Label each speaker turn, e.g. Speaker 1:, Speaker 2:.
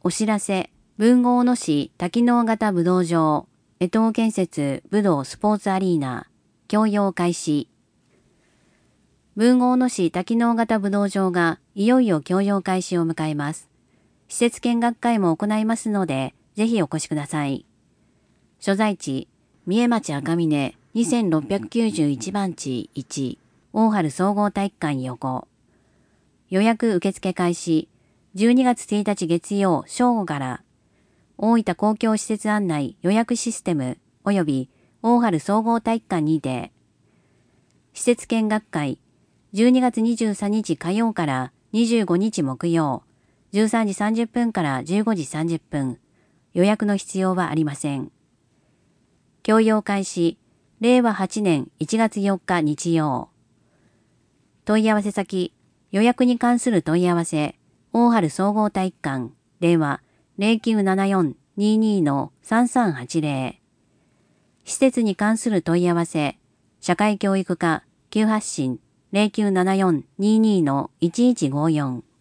Speaker 1: お知らせ、豊後大野市多機能型武道場、江東建設武道スポーツアリーナ、供用開始。豊後大野市多機能型武道場がいよいよ供用開始を迎えます。施設見学会も行いますので、ぜひお越しください。所在地、三重町赤峰2691番地1、大原総合体育館横。予約受付開始、12月1日月曜正午から、大分公共施設案内予約システム及び大原総合体育館にて、施設見学会、12月23日火曜から25日木曜、13時30分から15時30分、予約の必要はありません。供用開始、令和8年1月4日日曜。問い合わせ先、予約に関する問い合わせ、大原総合体育館、電話 0974-22-3380。施設に関する問い合わせ、社会教育課、急発進 0974-22-1154。